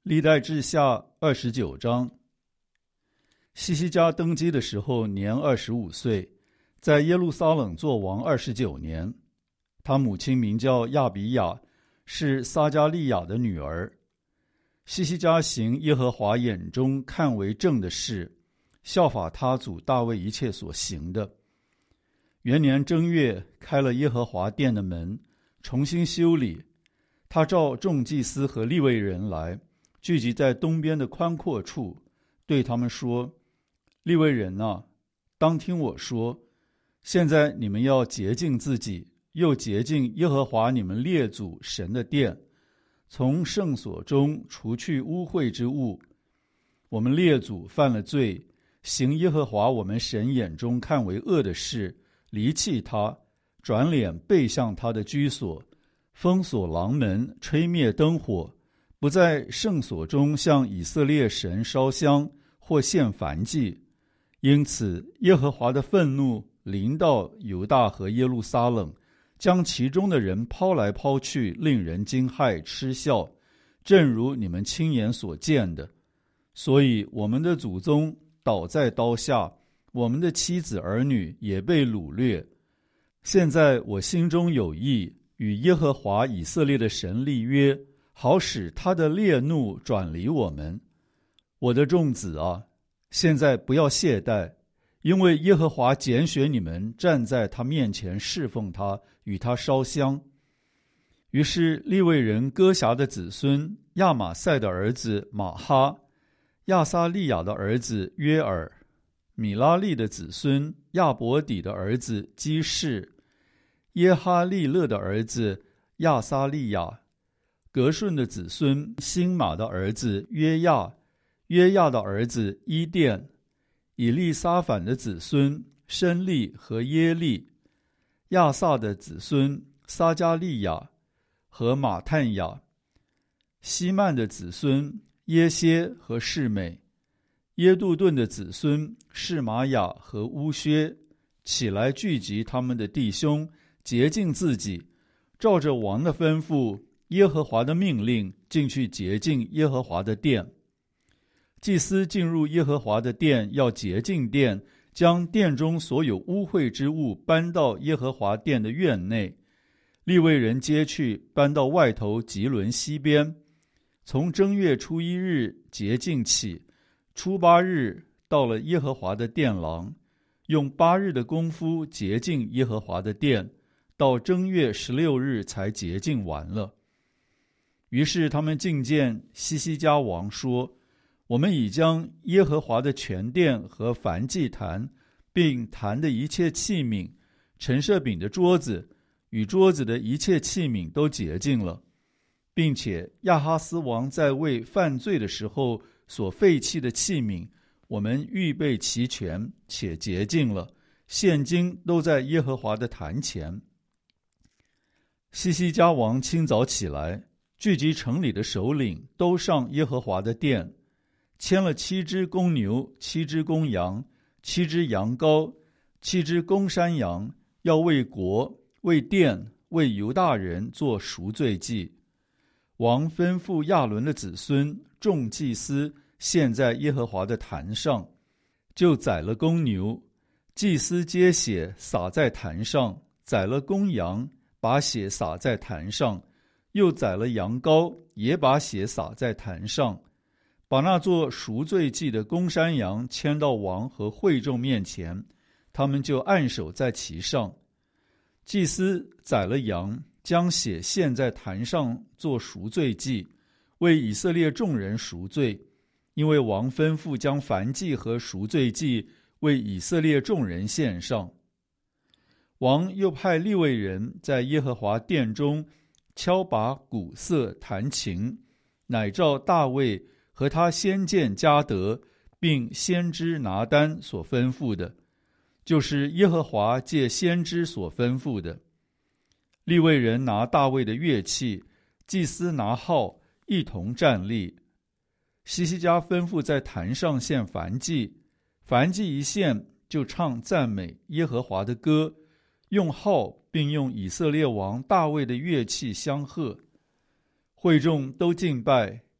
历代志下29章。西西家登基的时候年25岁，在耶路撒冷做王29年。他母亲名叫亚比雅，是撒迦利亚的女儿。西西家行耶和华眼中看为正的事，效法他祖大卫一切所行的。元年正月，开了耶和华殿的门，重新修理。他召众祭司和利未人来，聚集在东边的宽阔处，对他们说：利未人啊，当听我说，现在你们要洁净自己，又洁净耶和华你们列祖神的殿，从圣所中除去污秽之物。我们列祖犯了罪，行耶和华我们神眼中看为恶的事，离弃他，转脸背向他的居所，封锁廊门，吹灭灯火，不在圣所中向以色列神烧香或献燔祭。因此耶和华的愤怒临到犹大和耶路撒冷，将其中的人抛来抛去，令人惊骇嗤笑，正如你们亲眼所见的。所以我们的祖宗倒在刀下，我们的妻子儿女也被掳掠。现在我心中有意，与耶和华以色列的神立约，好使他的烈怒转离我们。我的众子啊，现在不要懈怠，因为耶和华拣选你们站在他面前侍奉他，与他烧香。于是利未人歌辖的子孙亚玛赛的儿子玛哈，亚撒利亚的儿子约尔，米拉利的子孙亚伯底的儿子基士，耶哈利勒的儿子亚撒利亚，革顺的子孙辛玛的儿子约亚，约亚的儿子伊甸，以利撒反的子孙申利和耶利，亚萨的子孙撒迦利亚和马探雅，希曼的子孙耶歇和示美，耶杜顿的子孙示玛雅和乌薛，起来聚集他们的弟兄，洁净自己，照着王的吩咐，耶和华的命令，进去洁净耶和华的殿。祭司进入耶和华的殿，要洁净殿，将殿中所有污秽之物搬到耶和华殿的院内。利未人接去，搬到外头吉伦西边。从正月初1日洁净起，初8日到了耶和华的殿廊，用8日的功夫洁净耶和华的殿，到正月16日才洁净完了。于是他们进见西西家王说：我们已将耶和华的全殿和燔祭坛，并坛的一切器皿，陈设饼的桌子与桌子的一切器皿都洁净了，并且亚哈斯王在位犯罪的时候所废弃的器皿，我们预备齐全且洁净了，现今都在耶和华的坛前。西西家王清早起来，聚集城里的首领，都上耶和华的殿，牵了7只公牛，7只公羊，7只羊羔，7只公山羊，要为国、为殿、为犹大人做赎罪祭。王吩咐亚伦的子孙众祭司献在耶和华的坛上，就宰了公牛，祭司接血洒在坛上，宰了公羊，把血洒在坛上，又宰了羊羔，也把血洒在坛上，把那做赎罪祭的公山羊牵到王和会众面前，他们就按手在其上。祭司宰了羊，将血献在坛上做赎罪祭，为以色列众人赎罪，因为王吩咐将燔祭和赎罪祭为以色列众人献上。王又派利未人在耶和华殿中敲拔、鼓瑟、弹琴，乃照大卫和他先见迦得并先知拿单所吩咐的，就是耶和华借先知所吩咐的。利未人拿大卫的乐器，祭司拿号，一同站立。西西家吩咐在坛上献燔祭，燔祭一献，就唱赞美耶和华的歌，用号并用以色列王大卫的乐器相和。会众都敬拜，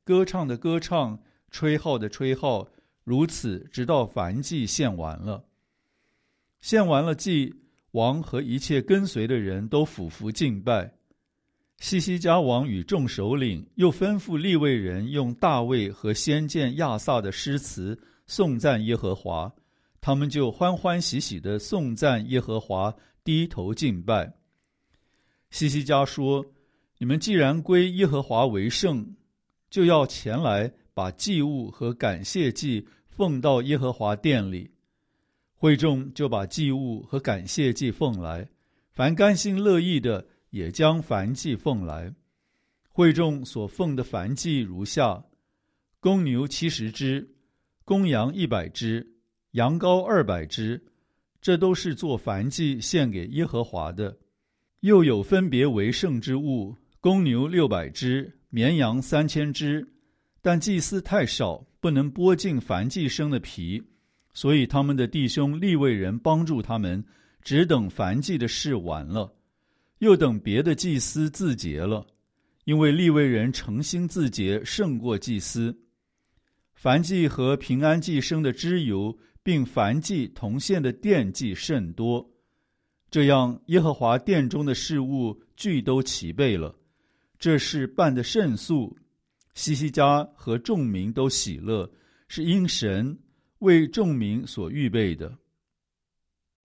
歌唱的歌唱，吹号的吹号，如此直到燔祭献完了。献完了祭，王和一切跟随的人都俯伏敬拜。西西家王与众首领又吩咐利未人用大卫和先见亚萨的诗词颂赞耶和华，他们就欢欢喜喜地颂赞耶和华，低头敬拜。西西家说：你们既然归耶和华为圣，就要前来把祭物和感谢祭奉到耶和华殿里。会众就把祭物和感谢祭奉来，凡甘心乐意的也将燔祭奉来。会众所奉的燔祭如下：公牛70只，公羊100只，羊羔200只，这都是做燔祭献给耶和华的。又有分别为圣之物，公牛600只，绵羊3000只，但祭司太少，不能剥尽燔祭生的皮，所以他们的弟兄利未人帮助他们，只等燔祭的事完了，又等别的祭司自洁了，因为利未人诚心自洁胜过祭司。燔祭和平安祭生的脂油，并燔祭同献的奠祭甚多。这样耶和华殿中的事物俱都齐备了，这事办得甚速。西西家和众民都喜乐，是因神为众民所预备的。